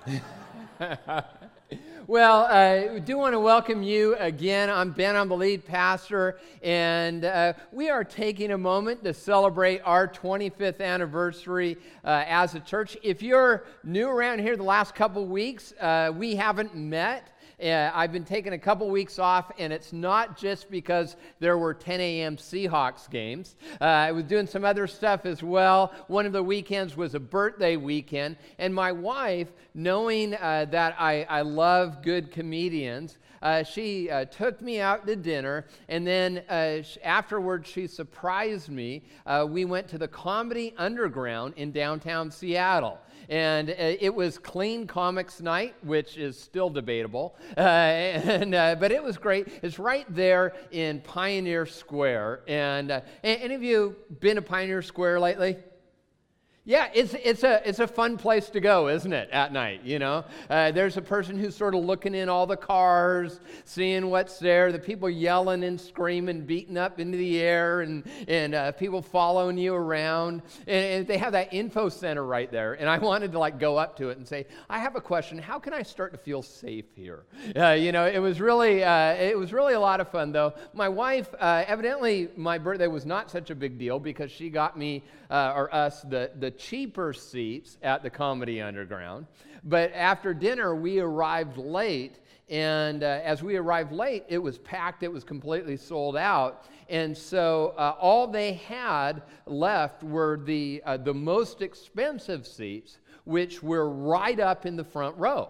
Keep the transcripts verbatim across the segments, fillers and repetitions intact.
Well, uh, I do want to welcome you again. I'm Ben, I'm the lead pastor, and uh, we are taking a moment to celebrate our twenty-fifth anniversary uh, as a church. If you're new around here the last couple weeks, uh, we haven't met. Uh, I've been taking a couple weeks off, and it's not just because there were ten a.m. Seahawks games. Uh, I was doing some other stuff as well. One of the weekends was a birthday weekend, and my wife, knowing uh, that I, I love good comedians, uh, she uh, took me out to dinner, and then uh, sh- afterwards she surprised me. Uh, we went to the Comedy Underground in downtown Seattle. And uh, it was Clean Comics Night, which is still debatable, uh, and uh, but it was great. It's right there in Pioneer Square. And uh, any of you been to Pioneer Square lately? Yeah, it's it's a it's a fun place to go, isn't it, at night, you know? Uh, there's a person who's sort of looking in all the cars, seeing what's there, the people yelling and screaming, beating up into the air, and, and uh, people following you around. And, and they have that info center right there. And I wanted to, like, go up to it and say, I have a question. How can I start to feel safe here? Uh, you know, it was really uh, it was really a lot of fun, though. My wife, uh, evidently, my birthday was not such a big deal because she got me, uh, or us, the, the cheaper seats at the Comedy Underground. But after dinner, we arrived late, and uh, as we arrived late, it was packed, it was completely sold out, and so uh, all they had left were the uh, the most expensive seats, which were right up in the front row.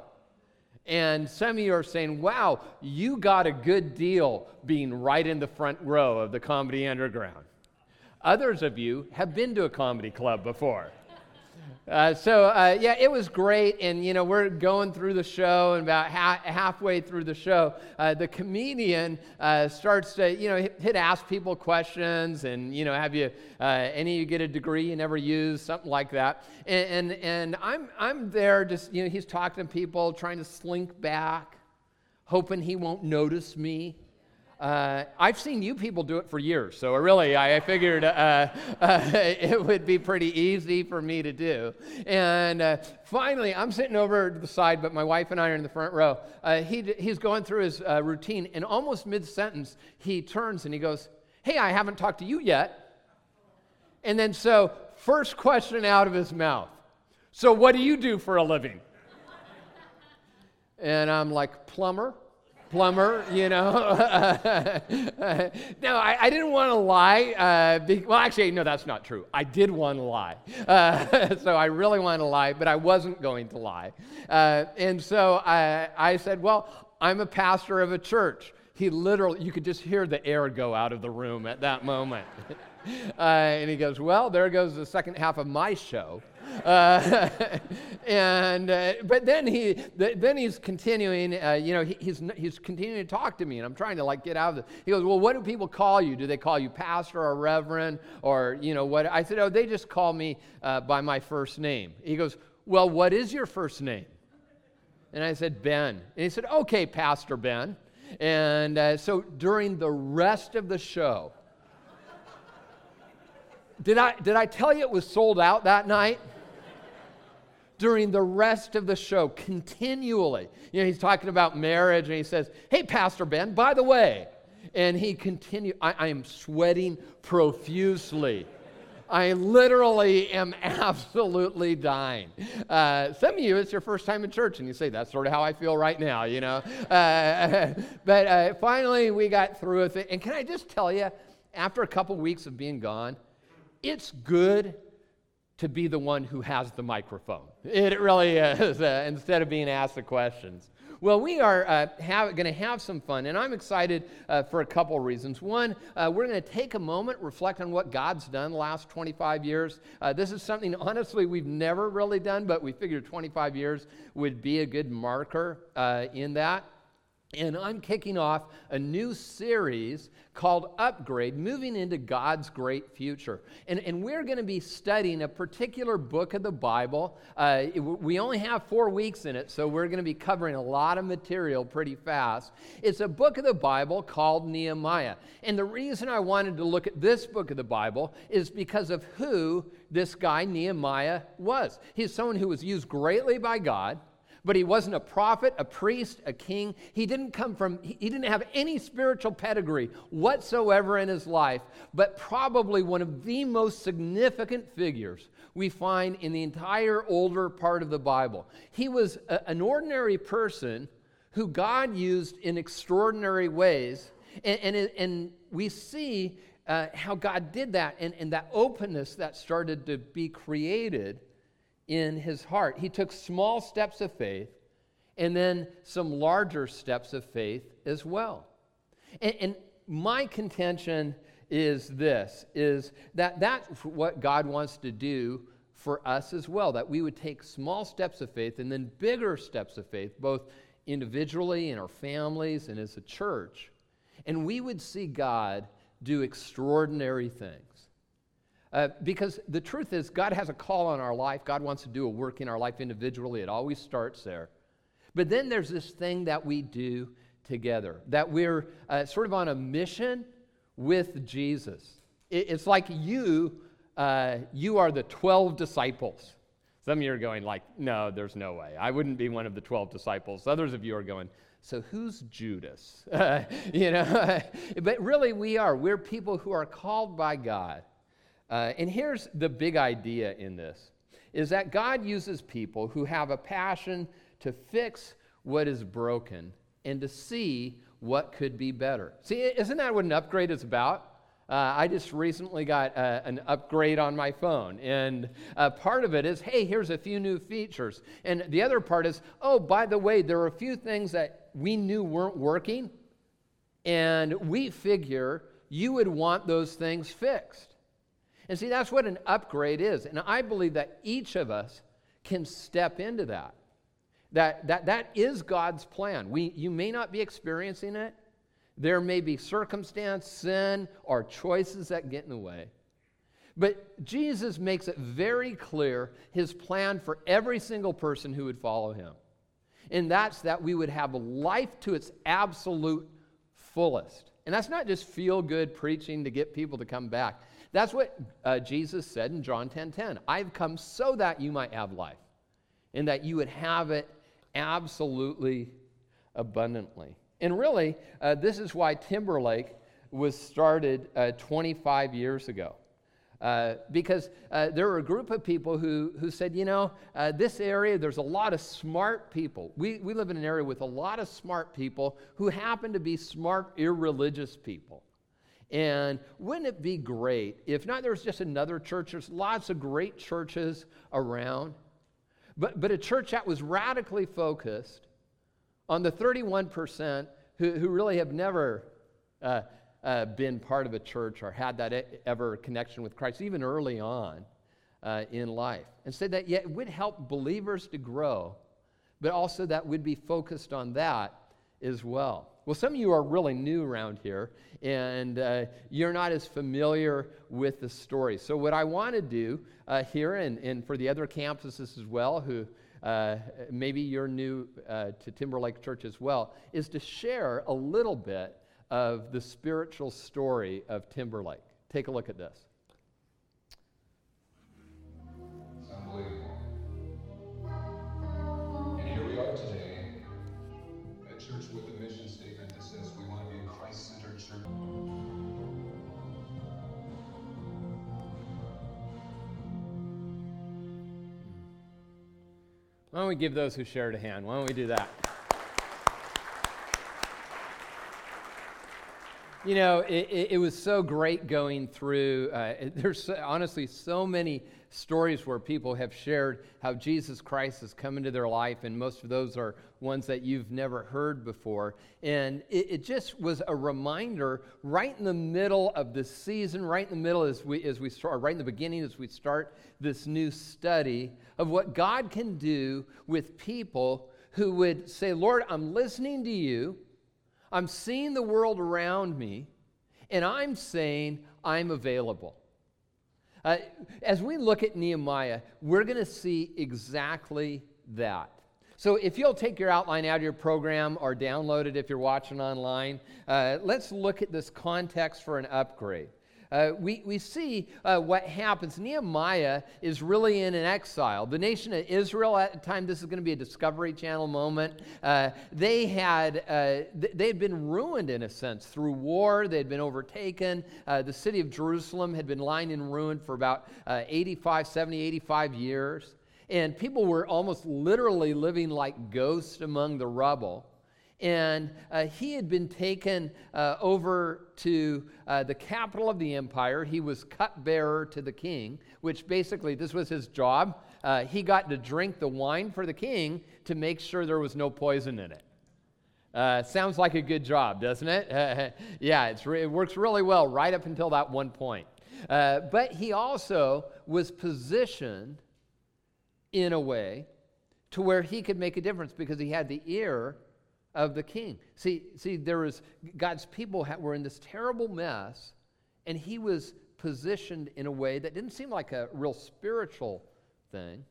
And some of you are saying, wow, you got a good deal being right in the front row of the Comedy Underground. Others of you have been to a comedy club before. Uh, so, uh, yeah, it was great, and, you know, we're going through the show, and about ha- halfway through the show, uh, the comedian uh, starts to, you know, hit, hit ask people questions, and, you know, have you, uh, any of you get a degree you never used, something like that, and, and, and I'm, I'm there just, you know, he's talking to people, trying to slink back, hoping he won't notice me. Uh, I've seen you people do it for years, so really I, I figured uh, uh, it would be pretty easy for me to do. And uh, finally, I'm sitting over to the side, but my wife and I are in the front row. Uh, he, he's going through his uh, routine, and almost mid-sentence, he turns and he goes, hey, I haven't talked to you yet. And then so, first question out of his mouth, so what do you do for a living? And I'm like, plumber. Plumber, you know. no, I, I didn't want to lie. Uh, be, well, actually, no, that's not true. I did want to lie. Uh, so I really wanted to lie, but I wasn't going to lie. Uh, and so I, I said, well, I'm a pastor of a church. He literally, you could just hear the air go out of the room at that moment. Uh, and he goes, well, there goes the second half of my show. Uh, and uh, but then he th- then he's continuing. Uh, you know, he, he's he's continuing to talk to me, and I'm trying to like get out of it. He goes, well, what do people call you? Do they call you pastor or reverend or you know what? I said, oh, they just call me uh, by my first name. He goes, well, what is your first name? And I said, Ben. And he said, okay, Pastor Ben. And uh, so during the rest of the show. Did I did I tell you it was sold out that night? During the rest of the show, continually. You know, he's talking about marriage, and he says, hey, Pastor Ben, by the way. And he continued, I, I am sweating profusely. I literally am absolutely dying. Uh, some of you, it's your first time in church, and you say, that's sort of how I feel right now, you know. Uh, but uh, finally, we got through with it. And can I just tell you, after a couple weeks of being gone, it's good to be the one who has the microphone. It really is, uh, instead of being asked the questions. Well, we are uh, going to have some fun, and I'm excited uh, for a couple reasons. One, uh, we're going to take a moment, reflect on what God's done the last twenty-five years. Uh, this is something, honestly, we've never really done, but we figured twenty-five years would be a good marker uh, in that. And I'm kicking off a new series called Upgrade, moving into God's great future. And, and we're going to be studying a particular book of the Bible. Uh, it, we only have four weeks in it, so we're going to be covering a lot of material pretty fast. It's a book of the Bible called Nehemiah. And the reason I wanted to look at this book of the Bible is because of who this guy Nehemiah was. He's someone who was used greatly by God, But he wasn't a prophet, a priest, a king. He didn't come from, he didn't have any spiritual pedigree whatsoever in his life, but probably one of the most significant figures we find in the entire older part of the Bible. He was a, an ordinary person who God used in extraordinary ways, and, and, and we see uh, how God did that, and, and that openness that started to be created in his heart. He took small steps of faith and then some larger steps of faith as well. And, and my contention is this, is that that's what God wants to do for us as well, that we would take small steps of faith and then bigger steps of faith, both individually in our families and as a church, and we would see God do extraordinary things. Uh, because the truth is, God has a call on our life. God wants to do a work in our life individually. It always starts there. But then there's this thing that we do together, that we're uh, sort of on a mission with Jesus. It, it's like you, uh, you are the twelve disciples. Some of you are going like, no, there's no way. I wouldn't be one of the twelve disciples. Others of you are going, so who's Judas? Uh, you know, but really we are. We're people who are called by God. Uh, and here's the big idea in this, is that God uses people who have a passion to fix what is broken and to see what could be better. See, isn't that what an upgrade is about? Uh, I just recently got uh, an upgrade on my phone, and uh, part of it is, hey, here's a few new features. And the other part is, oh, by the way, there are a few things that we knew weren't working, and we figure you would want those things fixed. And see, that's what an upgrade is. And I believe that each of us can step into that. That that, that is God's plan. We, you may not be experiencing it. There may be circumstance, sin, or choices that get in the way. But Jesus makes it very clear his plan for every single person who would follow him. And that's that we would have life to its absolute fullest. And that's not just feel-good preaching to get people to come back. That's what uh, Jesus said in John ten ten. I've come so that you might have life, and that you would have it absolutely abundantly. And really, uh, this is why Timberlake was started uh, twenty-five years ago. Uh, because uh, there were a group of people who, who said, you know, uh, this area, there's a lot of smart people. We, we live in an area with a lot of smart people who happen to be smart, irreligious people. And wouldn't it be great if not there was just another church? There's lots of great churches around, but, but a church that was radically focused on the thirty-one percent who, who really have never uh, uh, been part of a church or had that e- ever connection with Christ, even early on uh, in life. And said that yeah, it would help believers to grow, but also that would be focused on that as well. Well, some of you are really new around here, and uh, you're not as familiar with the story. So what I want to do uh, here, and, and for the other campuses as well, who uh, maybe you're new uh, to Timberlake Church as well, is to share a little bit of the spiritual story of Timberlake. Take a look at this. It's unbelievable. And here we are today. Church with a mission statement that says we want to be a Christ-centered church. Why don't we give those who shared a hand? Why don't we do that? You know, it, it, it was so great going through. Uh, it, there's so, honestly so many stories where people have shared how Jesus Christ has come into their life, and most of those are ones that you've never heard before. And it, it just was a reminder right in the middle of the season, right in the middle as we as we start, right in the beginning as we start this new study of what God can do with people who would say, Lord, I'm listening to you. I'm seeing the world around me, and I'm saying I'm available. Uh, as we look at Nehemiah, we're going to see exactly that. So if you'll take your outline out of your program or download it if you're watching online, uh, let's look at this context for an upgrade. uh, we, we see uh, what happens. Nehemiah is really in an exile. The nation of Israel at the time, this is going to be a Discovery Channel moment, uh, they had uh, th- they had been ruined in a sense through war. They had been overtaken. Uh, the city of Jerusalem had been lying in ruin for about uh, eighty-five, seventy, eighty-five years. And people were almost literally living like ghosts among the rubble. And uh, he had been taken uh, over to uh, the capital of the empire. He was cupbearer to the king, which basically this was his job. Uh, he got to drink the wine for the king to make sure there was no poison in it. Uh, sounds like a good job, doesn't it? yeah, it's re- it works really well right up until that one point. Uh, but he also was positioned in a way to where he could make a difference because he had the ear of the king. See, see, there was God's people ha- were in this terrible mess, and he was positioned in a way that didn't seem like a real spiritual thing,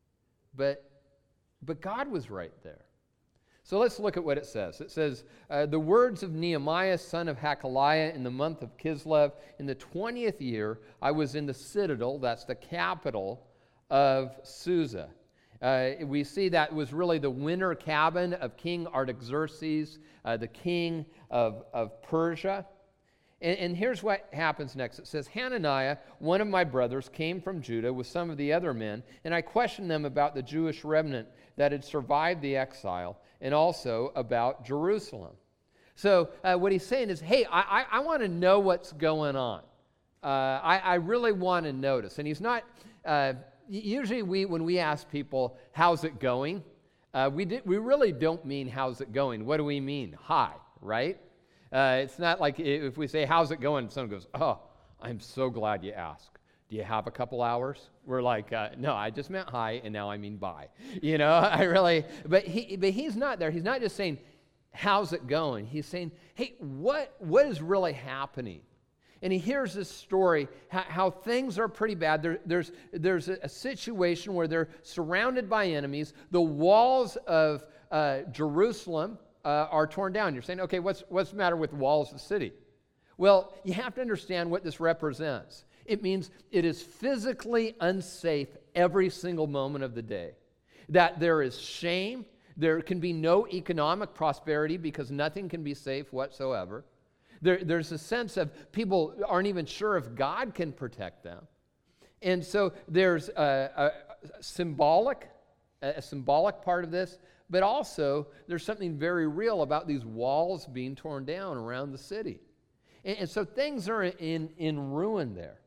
but but God was right there. So let's look at what it says. It says, uh, the words of Nehemiah, son of Hakaliah, in the month of Kislev, in the twentieth year, I was in the citadel, that's the capital of Susa. Uh, we see that was really the winter cabin of King Artaxerxes, uh, the king of, of Persia. And, and here's what happens next. It says, Hananiah, one of my brothers, came from Judah with some of the other men, and I questioned them about the Jewish remnant that had survived the exile, and also about Jerusalem. So uh, what he's saying is, hey, I, I, I want to know what's going on. Uh, I, I really want to notice. And he's not... Uh, Usually we, when we ask people, how's it going? Uh, we, di- we really don't mean how's it going. What do we mean? Hi, right? Uh, it's not like if we say, how's it going? Someone goes, oh, I'm so glad you asked. Do you have a couple hours? We're like, uh, no, I just meant hi, and now I mean bye. You know, I really, but he, but he's not there. He's not just saying, how's it going? He's saying, hey, what, what is really happening? And he hears this story, how, how things are pretty bad. There, there's there's a, a situation where they're surrounded by enemies. The walls of uh, Jerusalem uh, are torn down. You're saying, okay, what's, what's the matter with the walls of the city? Well, you have to understand what this represents. It means it is physically unsafe every single moment of the day. That there is shame. There can be no economic prosperity because nothing can be safe whatsoever. There, there's a sense of people aren't even sure if God can protect them. And so there's a, a symbolic, a symbolic part of this, but also there's something very real about these walls being torn down around the city. And, and so things are in, in ruin there.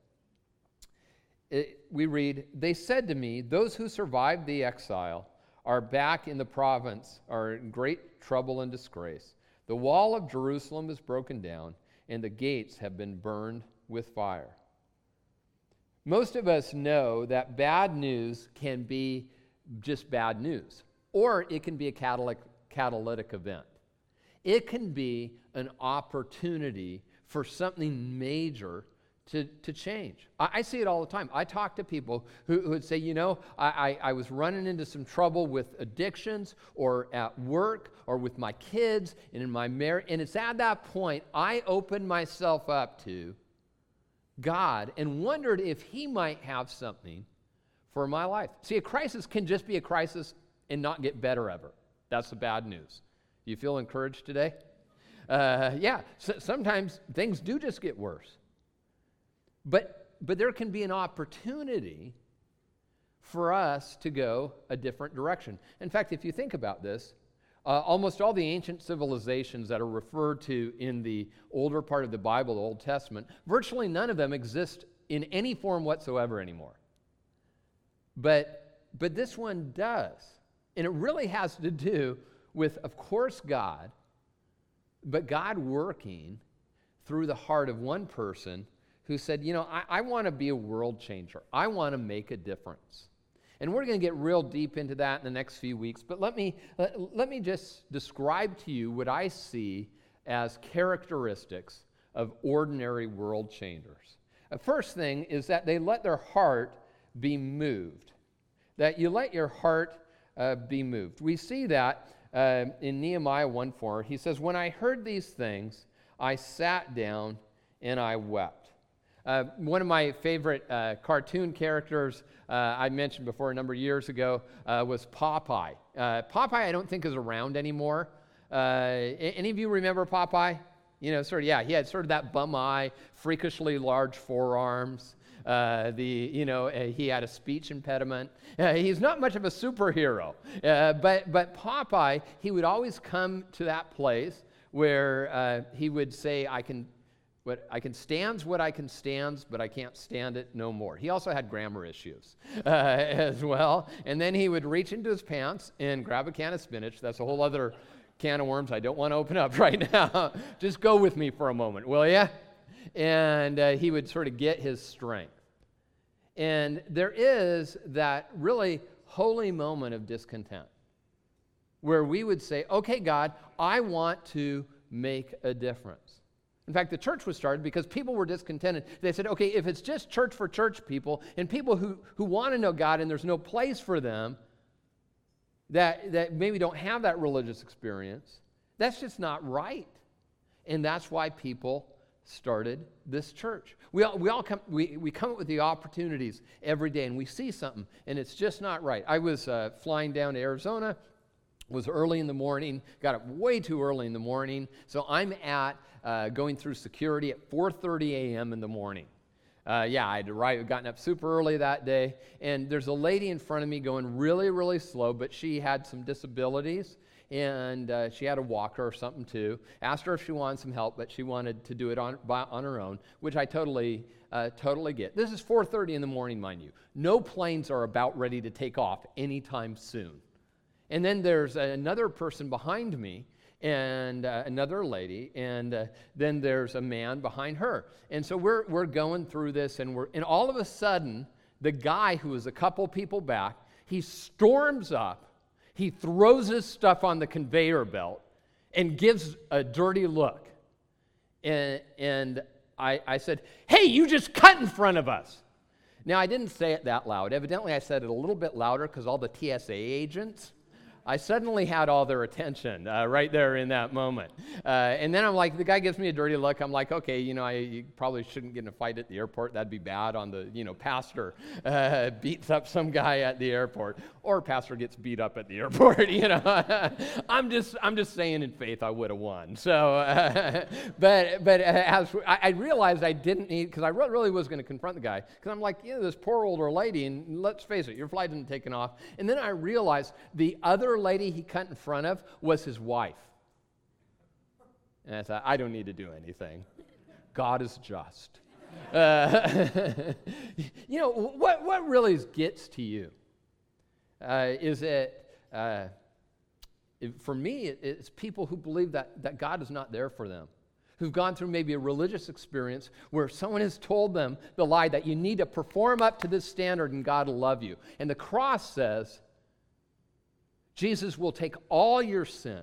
It, we read, they said to me, those who survived the exile are back in the province, are in great trouble and disgrace. The wall of Jerusalem is broken down, and the gates have been burned with fire. Most of us know that bad news can be just bad news, or it can be a catalytic, catalytic event. It can be an opportunity for something major to, to change. I, I see it all the time. I talk to people who, who would say, you know, I, I, I was running into some trouble with addictions or at work or with my kids and in my marriage. And it's at that point I opened myself up to God and wondered if he might have something for my life. See, a crisis can just be a crisis and not get better ever. That's the bad news. You feel encouraged today? Uh, yeah, so sometimes things do just get worse. But, but there can be an opportunity for us to go a different direction. In fact, if you think about this, uh, almost all the ancient civilizations that are referred to in the older part of the Bible, the Old Testament, virtually none of them exist in any form whatsoever anymore. But, but this one does. And it really has to do with, of course, God, but God working through the heart of one person who said, you know, I, I want to be a world changer. I want to make a difference. And we're going to get real deep into that in the next few weeks. But let me, let, let me just describe to you what I see as characteristics of ordinary world changers. The first thing is that they let their heart be moved. That you let your heart uh, be moved. We see that uh, in Nehemiah one four. He says, when I heard these things, I sat down and I wept. Uh, one of my favorite uh, cartoon characters uh, I mentioned before a number of years ago uh, was Popeye. Uh, Popeye I don't think is around anymore. Uh, any of you remember Popeye? You know, sort of, yeah, he had sort of that bum eye, freakishly large forearms. Uh, the, you know, uh, he had a speech impediment. Uh, he's not much of a superhero. Uh, but, but Popeye, he would always come to that place where uh, he would say, I can, what, I can stands what I can stands, but I can't stand it no more. He also had grammar issues uh, as well. And then he would reach into his pants and grab a can of spinach. That's a whole other can of worms I don't want to open up right now. Just go with me for a moment, will ya? And uh, he would sort of get his strength. And there is that really holy moment of discontent where we would say, okay, God, I want to make a difference. In fact, the church was started because people were discontented. They said, okay, if it's just church for church people and people who, who want to know God and there's no place for them, that, that maybe don't have that religious experience, that's just not right. And that's why people started this church. We all, we all come, we, we come up with the opportunities every day and we see something and it's just not right. I was uh, flying down to Arizona, was early in the morning, got up way too early in the morning, so I'm at uh, going through security at four thirty a.m. in the morning. Uh, yeah, I'd arrived, gotten up super early that day, and there's a lady in front of me going really, really slow, but she had some disabilities, and uh, she had a walker or something too. Asked her if she wanted some help, but she wanted to do it on, by, on her own, which I totally, uh, totally get. This is four thirty in the morning, mind you. No planes are about ready to take off anytime soon. And then there's another person behind me, and uh, another lady, and uh, then there's a man behind her. And so we're we're going through this, and we're and all of a sudden, the guy who was a couple people back, he storms up, he throws his stuff on the conveyor belt, and gives a dirty look. And and I I said, "Hey, you just cut in front of us." Now I didn't say it that loud. Evidently, I said it a little bit louder because all the T S A agents, I suddenly had all their attention uh, right there in that moment. Uh, and then I'm like, the guy gives me a dirty look. I'm like, okay, you know, I you probably shouldn't get in a fight at the airport. That'd be bad on the, you know, pastor uh, beats up some guy at the airport, or pastor gets beat up at the airport, you know. I'm just I'm just saying in faith I would have won. So, uh, but but as I, I realized I didn't need, because I really was going to confront the guy, because I'm like, you know, this poor older lady, and let's face it, your flight isn't taken off. And then I realized the other lady he cut in front of was his wife. And I thought, I don't need to do anything. God is just. Uh, you know, what, what really gets to you uh, is it, uh, it, for me, it, it's people who believe that, that God is not there for them, who've gone through maybe a religious experience where someone has told them the lie that you need to perform up to this standard and God will love you. And the cross says, Jesus will take all your sin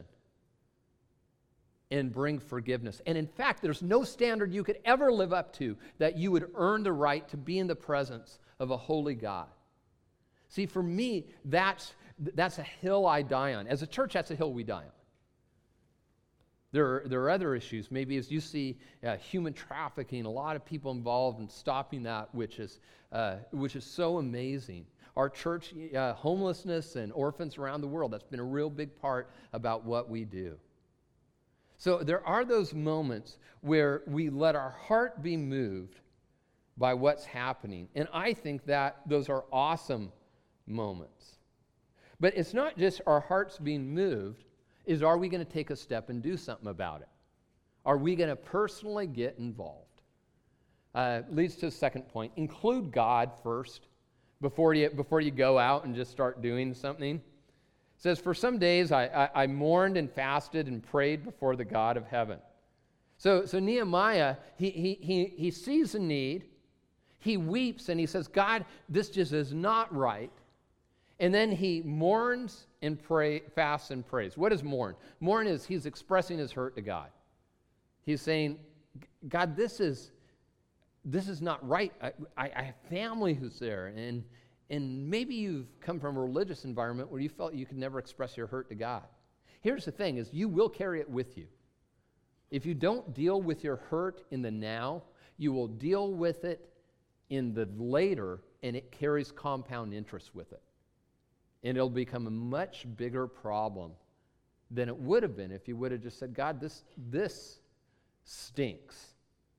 and bring forgiveness. And in fact, there's no standard you could ever live up to that you would earn the right to be in the presence of a holy God. See, for me, that's, that's a hill I die on. As a church, that's a hill we die on. There are, there are other issues. Maybe as you see uh, human trafficking, a lot of people involved in stopping that, which is, uh, which is so amazing. Our church, uh, homelessness and orphans around the world, that's been a real big part about what we do. So there are those moments where we let our heart be moved by what's happening. And I think that those are awesome moments. But it's not just our hearts being moved, is are we going to take a step and do something about it? Are we going to personally get involved? Uh, leads to the second point. Include God first. Before you, before you go out and just start doing something. It says, for some days I, I, I mourned and fasted and prayed before the God of heaven. So, so Nehemiah, he, he, he, he sees a need, he weeps, and he says, God, this just is not right. And then he mourns and pray, fasts and prays. What is mourn? Mourn is he's expressing his hurt to God. He's saying, God, this is... This is not right. I, I, I have family who's there, and, and maybe you've come from a religious environment where you felt you could never express your hurt to God. Here's the thing, is you will carry it with you. If you don't deal with your hurt in the now, you will deal with it in the later, and it carries compound interest with it. And it'll become a much bigger problem than it would have been if you would have just said, God, this, this stinks.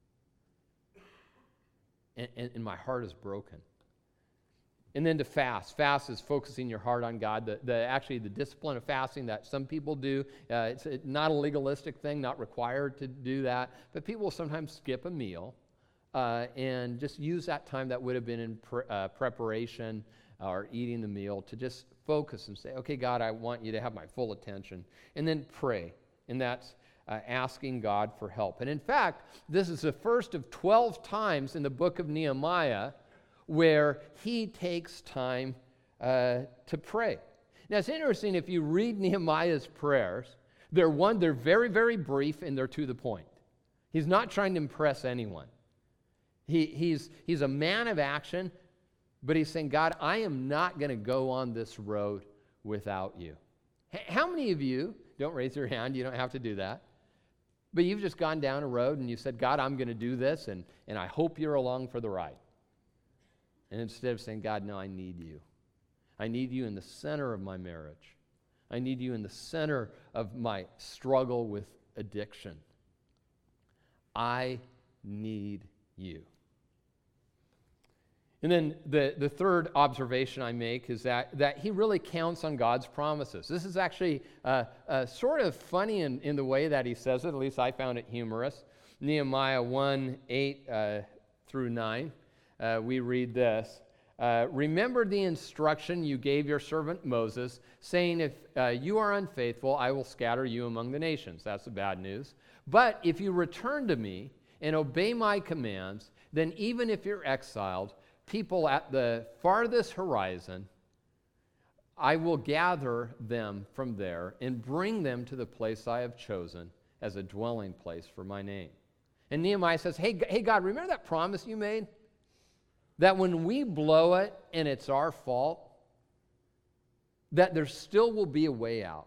And, and, and my heart is broken. And then to fast. Fast is focusing your heart on God. The, the actually the discipline of fasting that some people do. Uh, it's a, not a legalistic thing, not required to do that. But people will sometimes skip a meal uh, and just use that time that would have been in pre- uh, preparation or eating the meal to just focus and say, okay, God, I want you to have my full attention. And then pray. And that's uh, asking God for help. And in fact, this is the first of twelve times in the book of Nehemiah where he takes time uh, to pray. Now, it's interesting, if you read Nehemiah's prayers, they're one, they're very, very brief, and they're to the point. He's not trying to impress anyone. He, he's, he's a man of action, but he's saying, God, I am not going to go on this road without you. H- how many of you, don't raise your hand, you don't have to do that, but you've just gone down a road and you said, God, I'm going to do this, and, and I hope you're along for the ride. And instead of saying, God, no, I need you. I need you in the center of my marriage. I need you in the center of my struggle with addiction. I need you. And then the, the third observation I make is that, that he really counts on God's promises. This is actually uh, uh, sort of funny in, in the way that he says it. At least I found it humorous. Nehemiah one, eight uh, through nine. Uh, we read this, uh, remember the instruction you gave your servant Moses, saying, if uh, you are unfaithful, I will scatter you among the nations. That's the bad news. But if you return to me and obey my commands, then even if you're exiled, people at the farthest horizon, I will gather them from there and bring them to the place I have chosen as a dwelling place for my name. And Nehemiah says, hey, hey God, remember that promise you made? That when we blow it and it's our fault, that there still will be a way out.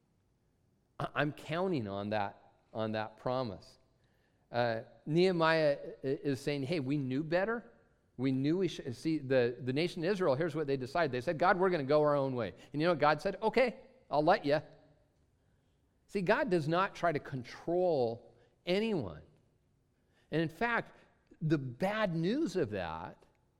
I'm counting on that, on that promise. Uh, Nehemiah is saying, hey, we knew better. We knew we should. See, the, the nation of Israel, here's what they decided. They said, God, we're going to go our own way. And you know what God said? Okay, I'll let you. See, God does not try to control anyone. And in fact, the bad news of that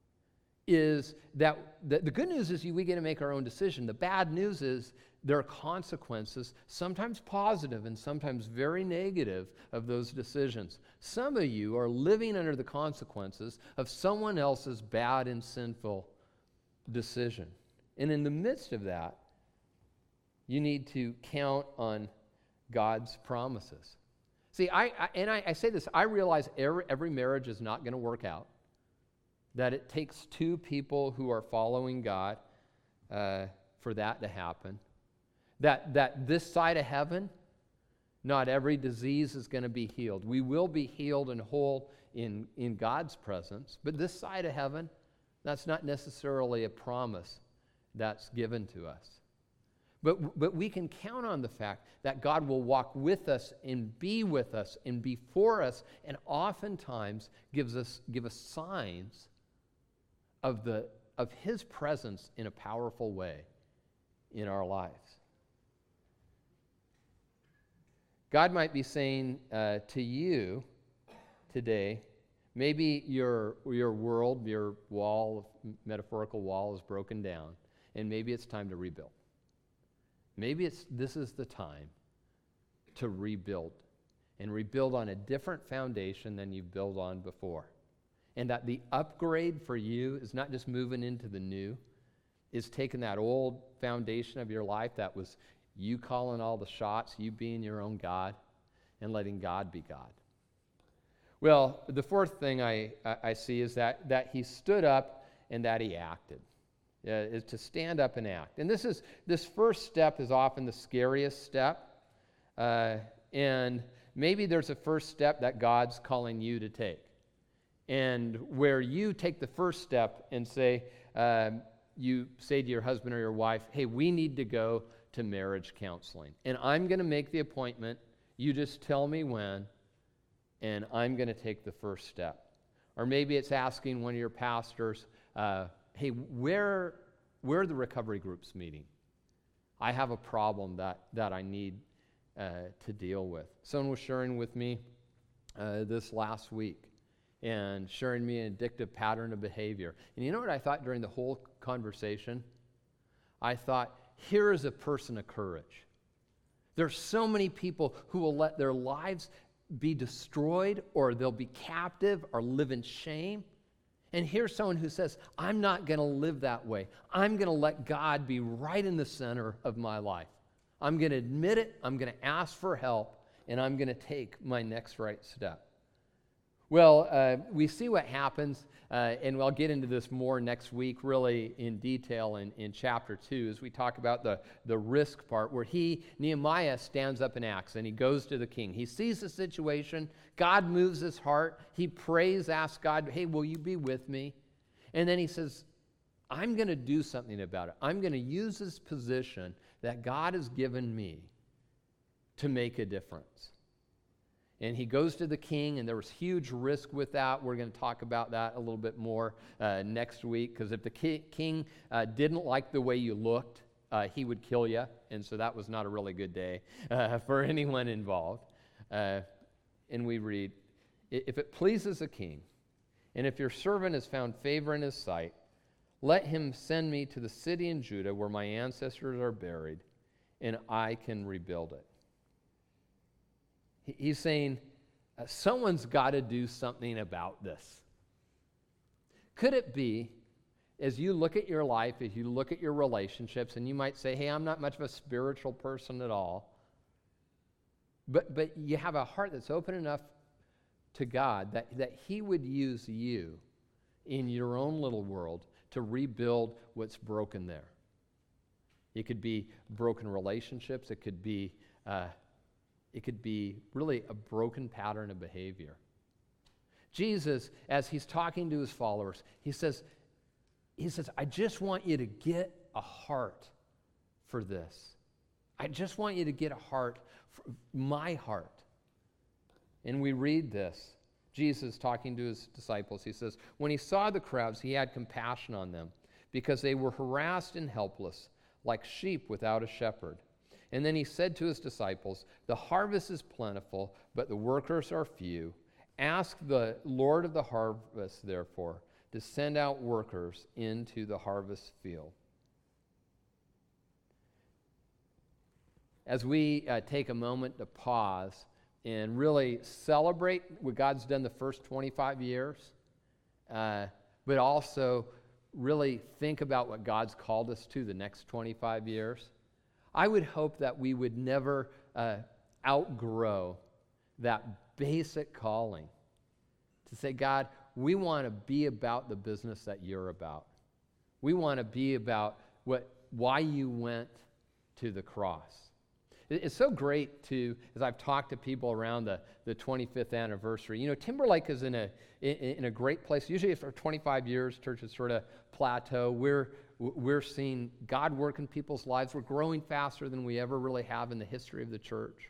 is that the, the good news is we get to make our own decision. The bad news is there are consequences, sometimes positive and sometimes very negative, of those decisions. Some of you are living under the consequences of someone else's bad and sinful decision. And in the midst of that, you need to count on God's promises. See, I, I and I, I say this, I realize every, every marriage is not going to work out. That it takes two people who are following God uh, for that to happen. That, that this side of heaven, not every disease is going to be healed. We will be healed and whole in, in God's presence, but this side of heaven, that's not necessarily a promise that's given to us. But, but we can count on the fact that God will walk with us and be with us and be for us, and oftentimes gives us, give us signs of the of his presence in a powerful way in our lives. God might be saying uh, to you today, maybe your your world, your wall, metaphorical wall, is broken down, and maybe it's time to rebuild. Maybe it's this is the time to rebuild, and rebuild on a different foundation than you've built on before. And that the upgrade for you is not just moving into the new, is taking that old foundation of your life that was you calling all the shots, you being your own God, and letting God be God. Well, the fourth thing I, I see is that, that he stood up and that he acted. Uh, is to stand up and act. And this is this first step is often the scariest step. Uh, and maybe there's a first step that God's calling you to take. And where you take the first step and say, uh, you say to your husband or your wife, hey, we need to go to marriage counseling. And I'm going to make the appointment. You just tell me when, and I'm going to take the first step. Or maybe it's asking one of your pastors, uh, hey, where, where are the recovery groups meeting? I have a problem that, that I need uh, to deal with. Someone was sharing with me uh, this last week and sharing me an addictive pattern of behavior. And you know what I thought during the whole conversation? I thought, here is a person of courage. There's so many people who will let their lives be destroyed, or they'll be captive or live in shame. And here's someone who says, I'm not going to live that way. I'm going to let God be right in the center of my life. I'm going to admit it, I'm going to ask for help, and I'm going to take my next right step. Well, uh, we see what happens, uh, and I'll get into this more next week, really in detail in, in chapter two, as we talk about the, the risk part, where he, Nehemiah, stands up and acts, and he goes to the king. He sees the situation. God moves his heart. He prays, asks God, hey, will you be with me? And then he says, I'm going to do something about it. I'm going to use this position that God has given me to make a difference. And he goes to the king, and there was huge risk with that. We're going to talk about that a little bit more uh, next week, because if the ki- king uh, didn't like the way you looked, uh, he would kill you, and so that was not a really good day uh, for anyone involved. Uh, and we read, if it pleases the king, and if your servant has found favor in his sight, let him send me to the city in Judah where my ancestors are buried, and I can rebuild it. He's saying, uh, someone's got to do something about this. Could it be, as you look at your life, as you look at your relationships, and you might say, hey, I'm not much of a spiritual person at all, but, but you have a heart that's open enough to God that, that he would use you in your own little world to rebuild what's broken there. It could be broken relationships. It could be... Uh, It could be really a broken pattern of behavior. Jesus, as he's talking to his followers, he says, he says, I just want you to get a heart for this. I just want you to get a heart, for my heart. And we read this. Jesus talking to his disciples, he says, when he saw the crowds, he had compassion on them because they were harassed and helpless, like sheep without a shepherd. And then he said to his disciples, the harvest is plentiful, but the workers are few. Ask the Lord of the harvest, therefore, to send out workers into the harvest field. As we uh, take a moment to pause and really celebrate what God's done the first twenty-five years, uh, but also really think about what God's called us to the next twenty-five years, I would hope that we would never uh, outgrow that basic calling to say, God, we want to be about the business that you're about. We want to be about what, why you went to the cross. It's so great to, as I've talked to people around the, the twenty-fifth anniversary, you know, Timberlake is in a in, in a great place. Usually for twenty-five years, churches sort of plateau. We're we're seeing God work in people's lives. We're growing faster than we ever really have in the history of the church.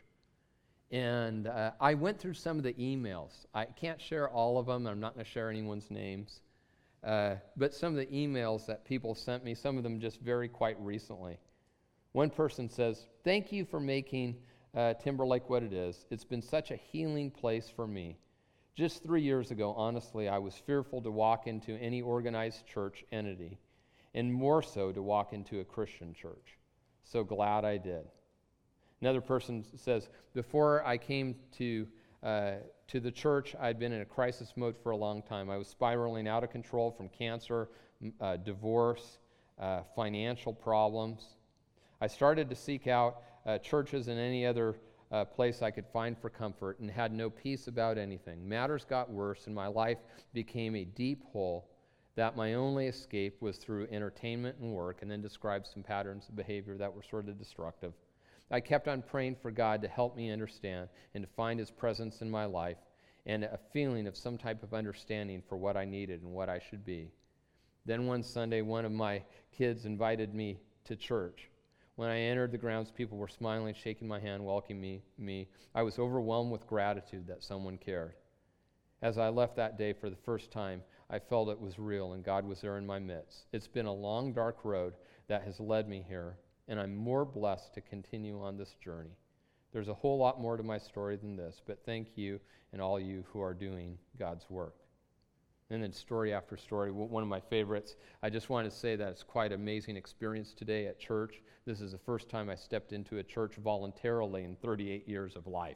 And uh, I went through some of the emails. I can't share all of them. I'm not going to share anyone's names. Uh, but some of the emails that people sent me, some of them just very quite recently. One person says, thank you for making uh, Timberlake what it is. It's been such a healing place for me. Just three years ago, honestly, I was fearful to walk into any organized church entity, and more so to walk into a Christian church. So glad I did. Another person says, before I came to uh, to the church, I'd been in a crisis mode for a long time. I was spiraling out of control from cancer, uh, divorce, uh, financial problems. I started to seek out uh, churches and any other uh, place I could find for comfort and had no peace about anything. Matters got worse and my life became a deep hole that my only escape was through entertainment and work, and then described some patterns of behavior that were sort of destructive. I kept on praying for God to help me understand and to find his presence in my life and a feeling of some type of understanding for what I needed and what I should be. Then one Sunday, one of my kids invited me to church. When I entered the grounds, people were smiling, shaking my hand, welcoming me. me. I was overwhelmed with gratitude that someone cared. As I left that day for the first time, I felt it was real and God was there in my midst. It's been a long, dark road that has led me here, and I'm more blessed to continue on this journey. There's a whole lot more to my story than this, but thank you and all you who are doing God's work. And then story after story, one of my favorites. I just want to say that it's quite an amazing experience today at church. This is the first time I stepped into a church voluntarily in thirty-eight years of life.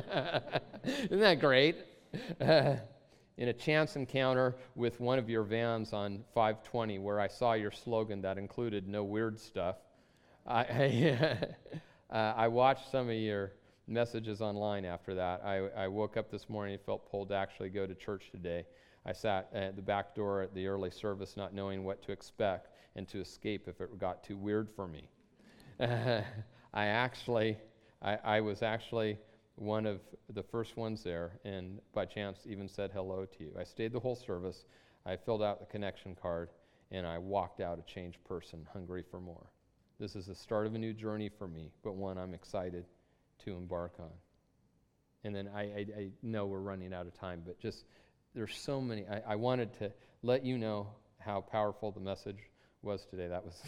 Isn't that great? Uh, in a chance encounter with one of your vans on five twenty, where I saw your slogan that included no weird stuff, I, I, uh, I watched some of your messages online after that. I, I woke up this morning and felt pulled to actually go to church today. I sat at the back door at the early service not knowing what to expect and to escape if it got too weird for me. Uh, I actually, I, I was actually one of the first ones there, and by chance even said hello to you. I stayed the whole service. I filled out the connection card, and I walked out a changed person, hungry for more. This is the start of a new journey for me, but one I'm excited to embark on. And then I, I, I know we're running out of time, but just there's so many. I, I wanted to let you know how powerful the message was today. That was,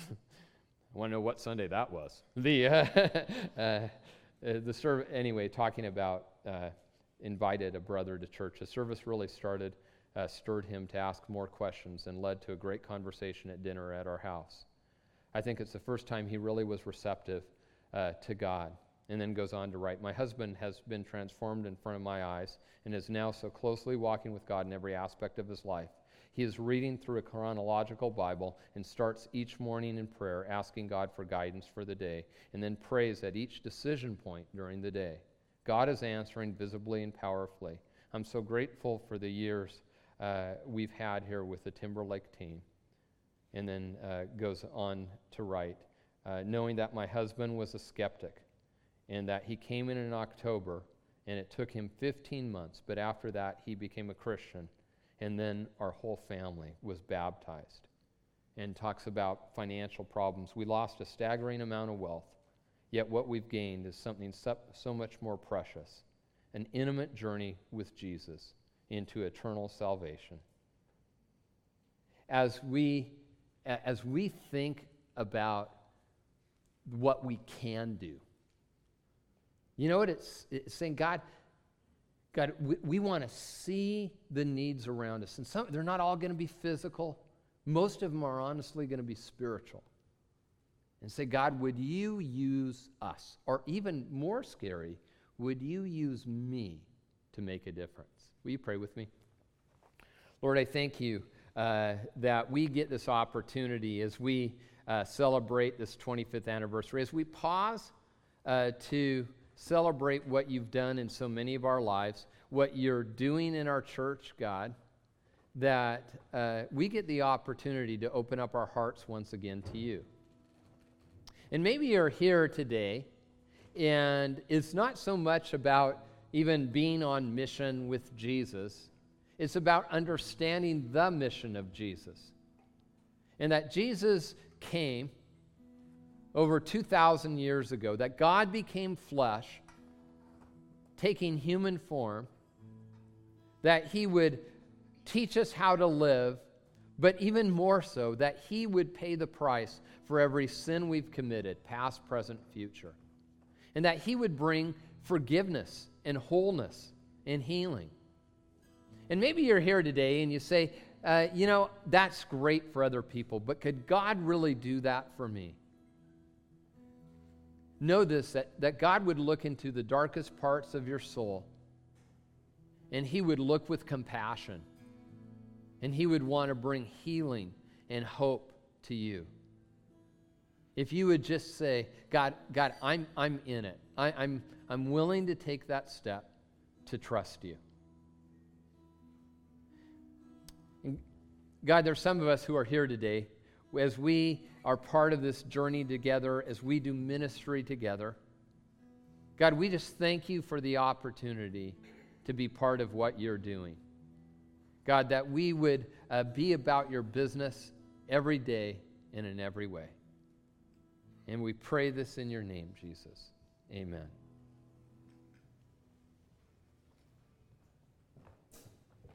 I want to know what Sunday that was. The uh, uh, the service, anyway, talking about uh, invited a brother to church. The service really started, uh, stirred him to ask more questions and led to a great conversation at dinner at our house. I think it's the first time he really was receptive uh, to God. And then goes on to write, my husband has been transformed in front of my eyes and is now so closely walking with God in every aspect of his life. He is reading through a chronological Bible and starts each morning in prayer, asking God for guidance for the day, and then prays at each decision point during the day. God is answering visibly and powerfully. I'm so grateful for the years uh, we've had here with the Timberlake team. And then uh, goes on to write, uh, knowing that my husband was a skeptic, and that he came in in October, and it took him fifteen months, but after that he became a Christian, and then our whole family was baptized. And talks about financial problems. We lost a staggering amount of wealth, yet what we've gained is something so, so much more precious, an intimate journey with Jesus into eternal salvation. As we, as we think about what we can do, you know what it's, it's saying? God, God, we, we want to see the needs around us. And some, they're not all going to be physical. Most of them are honestly going to be spiritual. And say, God, would you use us? Or even more scary, would you use me to make a difference? Will you pray with me? Lord, I thank you uh, that we get this opportunity as we uh, celebrate this twenty-fifth anniversary, as we pause uh, to celebrate what you've done in so many of our lives, what you're doing in our church, God, that uh, we get the opportunity to open up our hearts once again to you. And maybe you're here today, and it's not so much about even being on mission with Jesus. It's about understanding the mission of Jesus. And that Jesus came over two thousand years ago, that God became flesh, taking human form, that he would teach us how to live, but even more so, that he would pay the price for every sin we've committed, past, present, future. And that he would bring forgiveness and wholeness and healing. And maybe you're here today and you say, uh, you know, that's great for other people, but could God really do that for me? Know this, that, that God would look into the darkest parts of your soul, and he would look with compassion, and he would want to bring healing and hope to you. If you would just say, God, God, I'm I'm in it. I, I'm I'm willing to take that step to trust you. And God, there's some of us who are here today, as we are part of this journey together, as we do ministry together. God, we just thank you for the opportunity to be part of what you're doing. God, that we would uh, be about your business every day and in every way. And we pray this in your name, Jesus. Amen.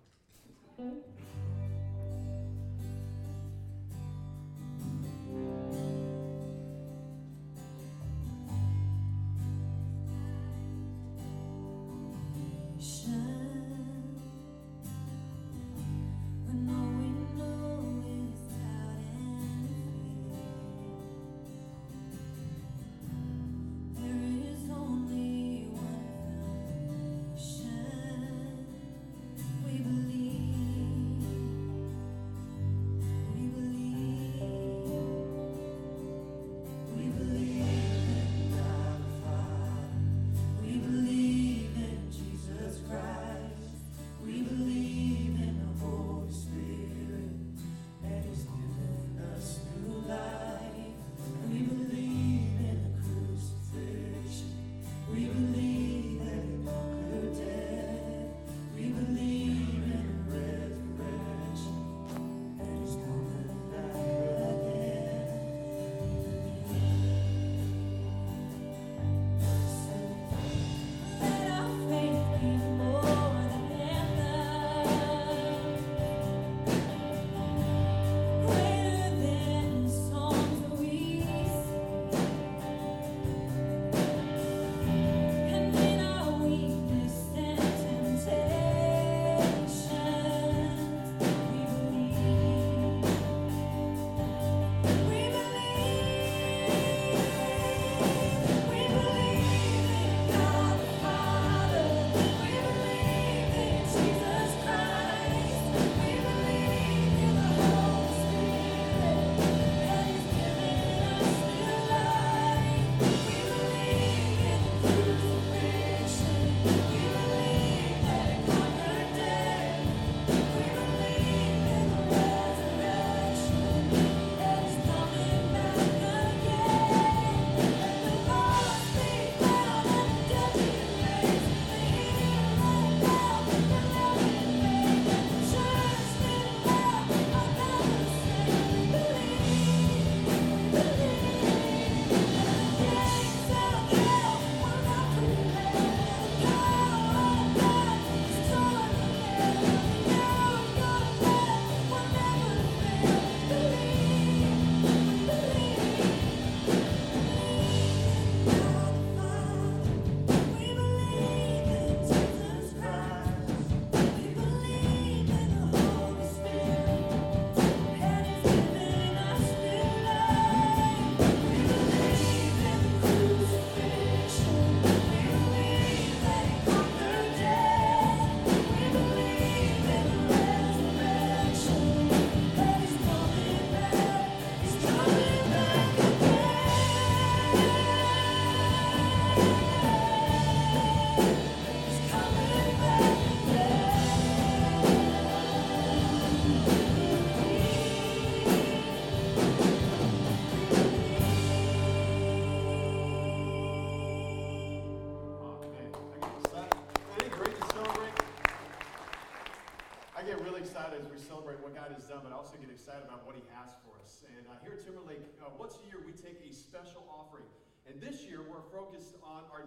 excited as we celebrate what God has done, but I also get excited about what he has for us. And uh, here at Timberlake, uh, once a year we take a special offering. And this year we're focused on our